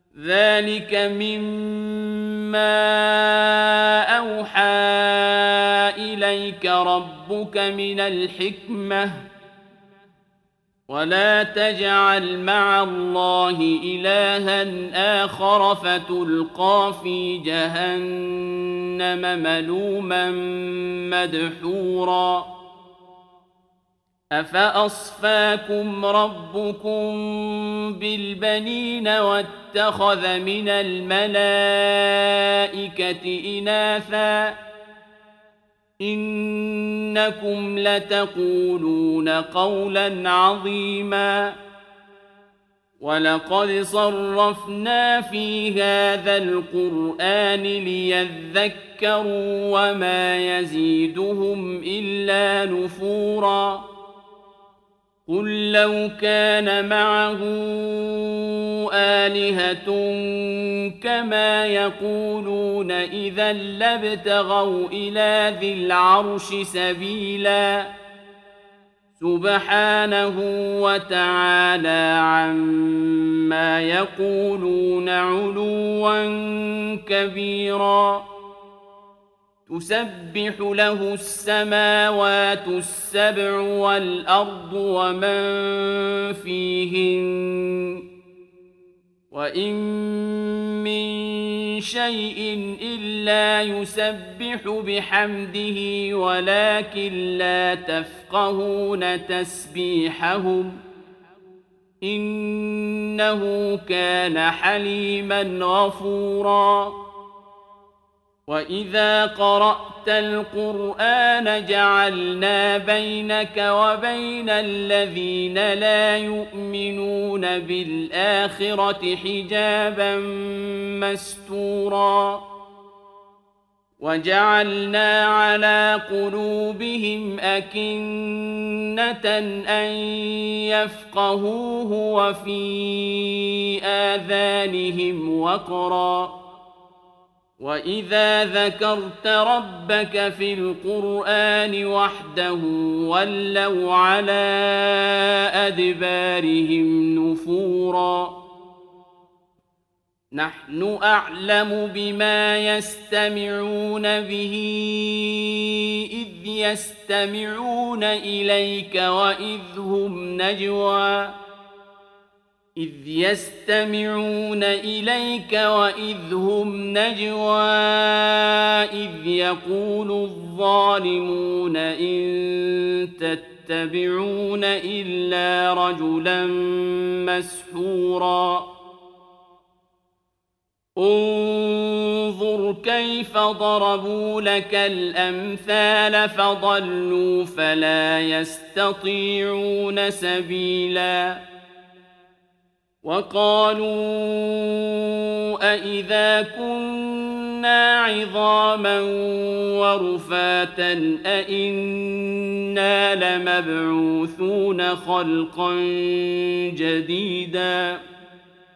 ذلك مما أوحى إليك ربك من الحكمة ولا تجعل مع الله إلها آخر فتلقى في جهنم ملوما مدحورا أفأصفاكم ربكم بالبنين واتخذ من الملائكة إناثا إنكم لتقولون قولا عظيما ولقد صرفنا في هذا القرآن ليذكروا وما يزيدهم إلا نفورا قل لو كان معه آلهة كما يقولون إذا لابتغوا إلى ذي العرش سبيلا سبحانه وتعالى عما يقولون علوا كبيرا تسبح له السماوات السبع والأرض ومن فيهن وإن من شيء إلا يسبح بحمده ولكن لا تفقهون تسبيحهم إنه كان حليما غفورا وإذا قرأت القرآن جعلنا بينك وبين الذين لا يؤمنون بالآخرة حجابا مستورا وجعلنا على قلوبهم أكنة أن يفقهوه وفي آذانهم وقرا وإذا ذكرت ربك في القرآن وحده ولوا على أدبارهم نفورا نحن أعلم بما يستمعون به إذ يستمعون إليك وإذ هم نجوى إذ يقول الظالمون إن تتبعون إلا رجلا مسحورا انظر كيف ضربوا لك الأمثال فضلوا فلا يستطيعون سبيلا وقالوا أإذا كنا عظاما ورفاتا أإنا لمبعوثون خلقا جديدا